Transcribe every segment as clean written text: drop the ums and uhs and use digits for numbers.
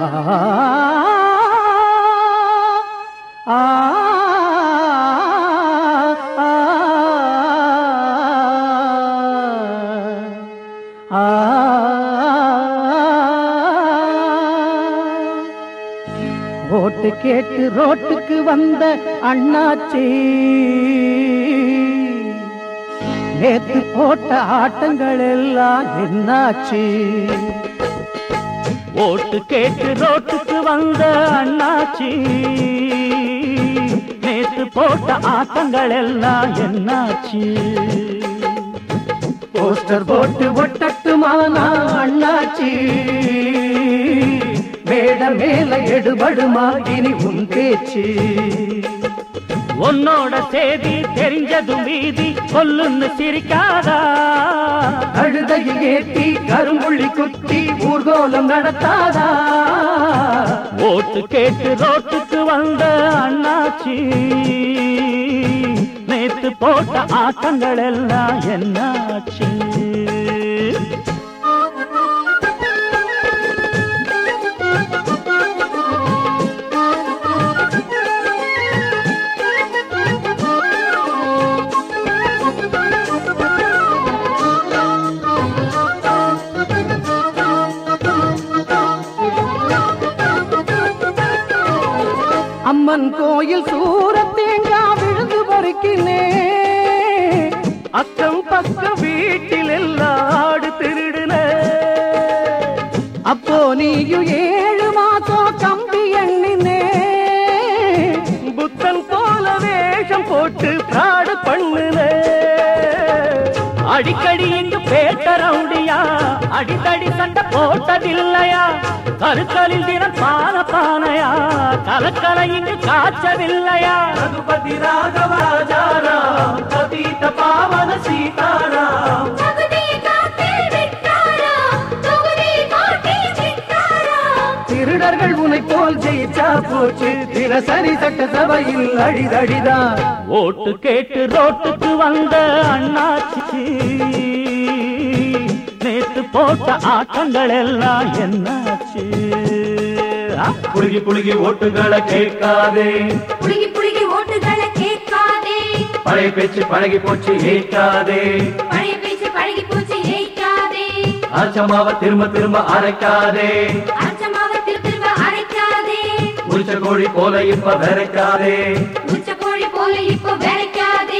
ஓட்டு கேட்டு ரோட்டுக்கு வந்த அண்ணாச்சி நேத்து போட்ட ஆட்டங்கள் எல்லாம் என்னாச்சு? ஓட்டு கேட்டு ரோட்டுக்கு வந்த அண்ணாச்சி நேத்து போட்ட ஆட்டங்கள் எல்லாம் என்னாச்சு? போஸ்டர் போட்டு ஒட்டட்டுமானா அண்ணாச்சி மேட மேல எடுபடுமா இனி உன் பேச்சு? உன்னோட செய்தி தெரிஞ்சதும் வீதி கொல்லுன்னு சிரிக்காதா? அழுதையில் ஏற்றி கரும்புள்ளி குத்தி ஊர்கோலம் நடத்தாதா? ஓட்டு கேட்டு ரோட்டுக்கு வந்த அண்ணாச்சி நேத்து போட்ட ஆட்டங்கள் எல்லாம் என்னாச்சு? அம்மன் கோயில் சூர தேங்காய் விழுந்து பொறுக்கினே, அக்கம் பக்கம் வீட்டில் எல்லாம் ஆடு திருடுன. அப்போ நீயும் 7 மாசம் கம்பி எண்ணினே, புத்தன் போல வேஷம் போட்டு பிராடு பண்ணுன. அடிக்கடி இங்கு பேட்ட ரவுடியா, அடித்தடி சண்டை போட்டதில்லையா? கருத்தலில் தினம் பான பானையா, கலக்கலை இங்கு காய்ச்சவில்லையா? ரகுபதி ராகவராஜாரா கதீத பாவன சீதாரா திருடர்கள் உனை போல் ஜெயிச்சா போச்சு, தினசரி சட்டசபையில் அடிதடிதான். ஓட்டு கேட்டு ரோட்டுக்கு வந்த அண்ணாச்சி நேத்து போட்ட ஆட்டங்கள் எல்லாம் என்னாச்சு? புழுகி புழுகி ஓட்டுகளை கேட்காதே, புழுகி புழுகி ஓட்டுகளை கேட்காதே. பழைய பேச்சு பழகி போச்சு ஏற்காதே, பழைய பேச்சு பழகி போச்சு ஏற்காதே. அச்சமாவ திரும்ப திரும்ப அரைக்காதே, அச்சமாவை திரும்ப அரைக்காதே. உரிச்ச கோழி போல இப்ப விரைக்காதே. உச்ச கோழி போல இப்ப விரைக்காதே.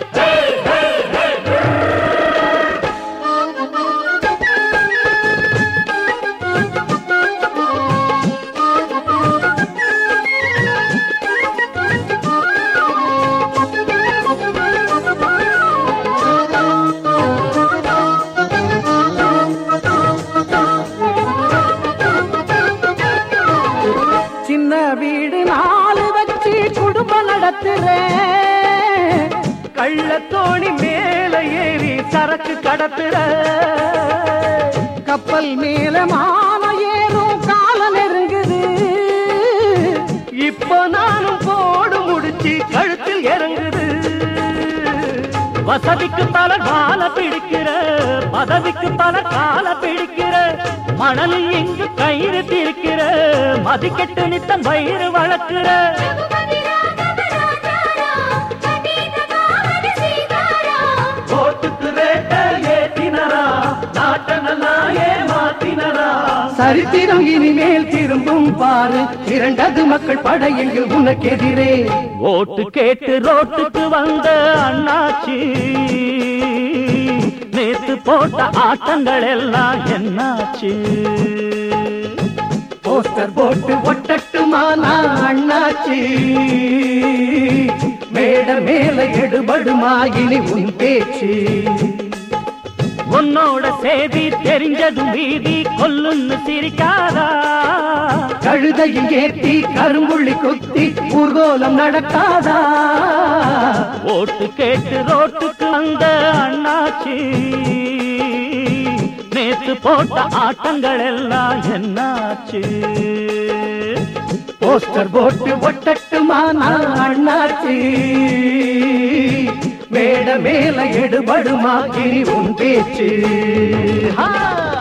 சின்ன வீடு 4 வச்சு குடும்பம் நடத்துறேன், கள்ளத்தோணி மேல ஏறி சரக்கு கடத்துற. கப்பல் மேல மான ஏறும் காலம் நெருங்குது, இப்போ நானும் போடு முடிச்சு கழுத்தில் இறங்குது. வசதிக்கு பல கால பிடிக்கிற, பதவிக்கு பல கால பிடிக்கிற. மணலில் இங்கு கயிறு திரிக்கிற, மதிக்கெட்டு நித்தம் வயிறு வளர்க்கிற. ஓட்டுக்கு ரேட்ட ஏத்தினரா, நாட்ட நல்லா ஏமாத்தினரா. சரித்திரம் இனிமேல் திரும்பும் பாரு, இரண்டது மக்கள் படையெங்கு உனக்கு எதிரே. ஓட்டு கேட்டு ரோட்டுக்கு வந்த அண்ணாச்சி நேத்து போட்ட ஆட்டங்கள் எல்லாம் என்னாச்சு? போஸ்டர் போட்டு ஒட்டட்டுமானா அண்ணாச்சி மேட மேல எடுபடுமா இனி உன் பேச்சு? உன்னோட செய்தி தெரிஞ்சதும் வீதி கொல்லுன்னு சிரிக்காதா? கழுதையில் ஏற்றி கரும்புள்ளி குத்தி ஊர்கோலம் நடக்காதா? ஓட்டு கேட்டு ரோட்டுக்கு வந்த அண்ணாச்சி நேத்து போட்ட ஆட்டங்கள் எல்லாம் என்னாச்சு? போஸ்டர் போட்டு ஒட்டட்டுமானா அண்ணாச்சி மேட மேல எடுபடுமா இனி உன் பேச்சு?